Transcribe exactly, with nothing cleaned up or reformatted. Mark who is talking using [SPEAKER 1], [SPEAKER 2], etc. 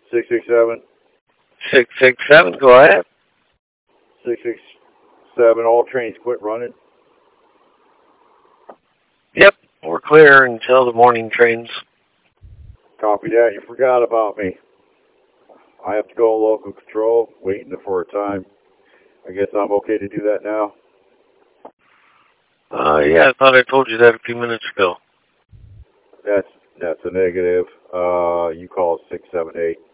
[SPEAKER 1] Six six seven.
[SPEAKER 2] Six six seven. Go ahead.
[SPEAKER 1] Six six seven. All trains quit running.
[SPEAKER 2] Yep, we're clear until the morning trains.
[SPEAKER 1] Copy that. You forgot about me. I have to go local control, waiting for a time. I guess I'm okay to do that now.
[SPEAKER 2] Uh, yeah, I thought I told you that a few minutes ago.
[SPEAKER 1] That's that's a negative. Uh, you call six seven eight.